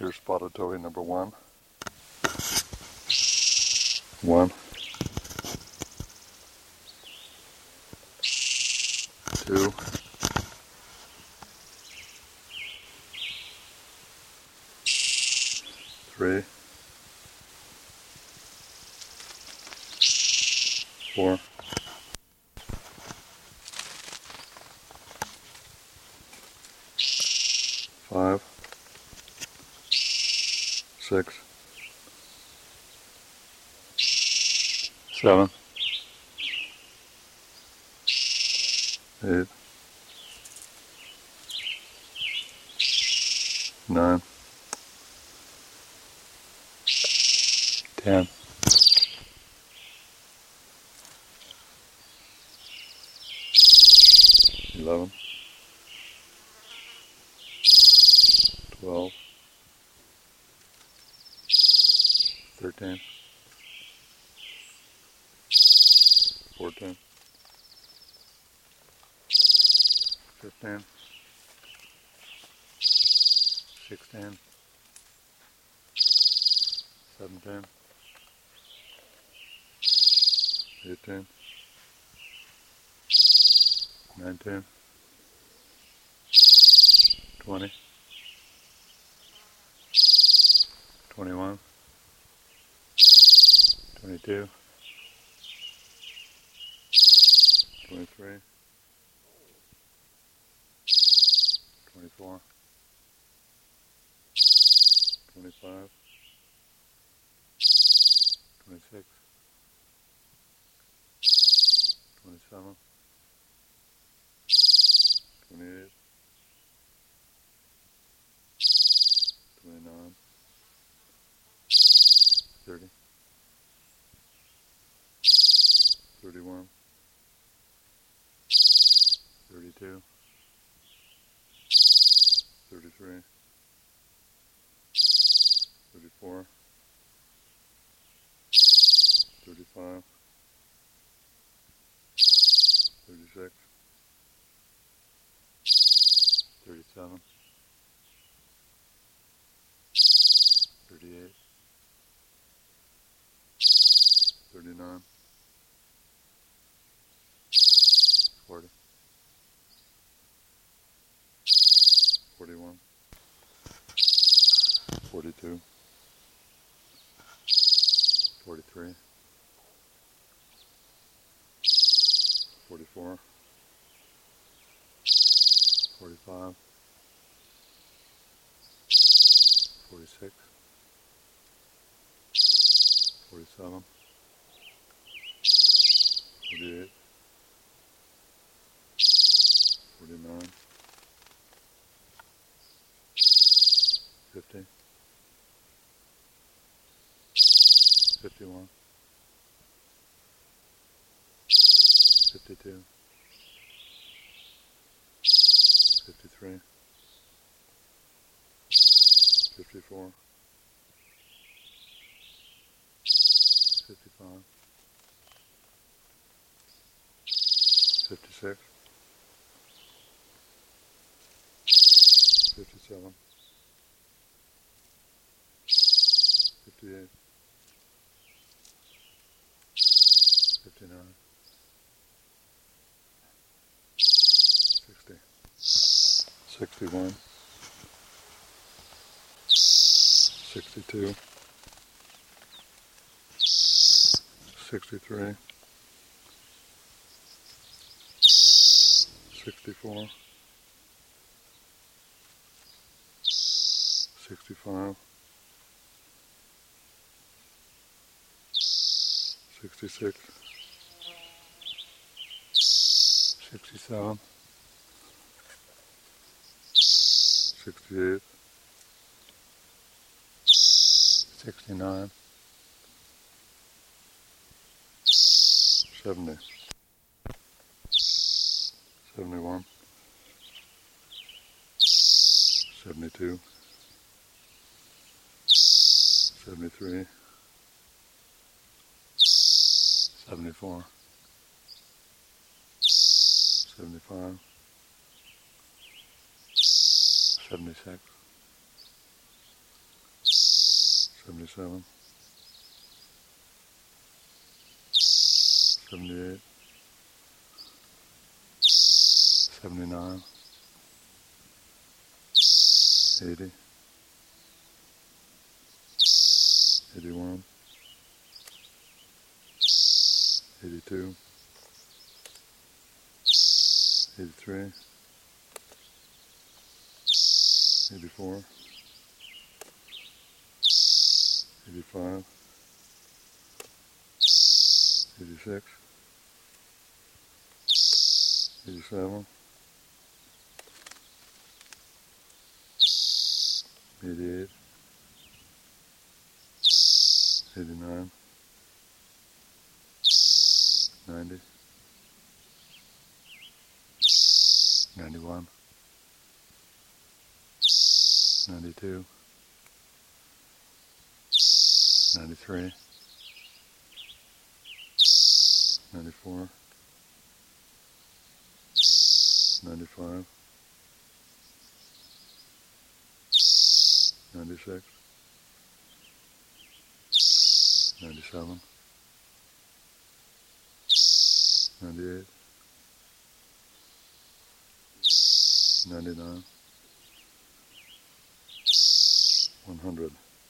Here's spotted towhee number 1. 1, 2, 3, 4, 5, 6, 7, 8, 9, 10, 11, 12, 13, 14, 15, 16, 17, 18, 19, 20, 21, 22, 23, 24, 25, 26, 27, 28, 29, 30, 31, 32, 33, 34, 35, 36, 37, 38, 39, 40, 41, 42, 43, 44, 45, 46, 47, 48, 49, 50, 51, 52, 53, 54, 55, 56, 57, 58, 59, 60, 61, 62, 63, 64, 65, 66, 67, 68, 69, 70, 71, 72, 73, 74, 75, 76, 77, 78, 79, 80, 81, 82, 83, 84, 85, 86, 87, 88, 89, 90, 91, 92, 93, 94, 95, 96, 97, 98, 99, 100.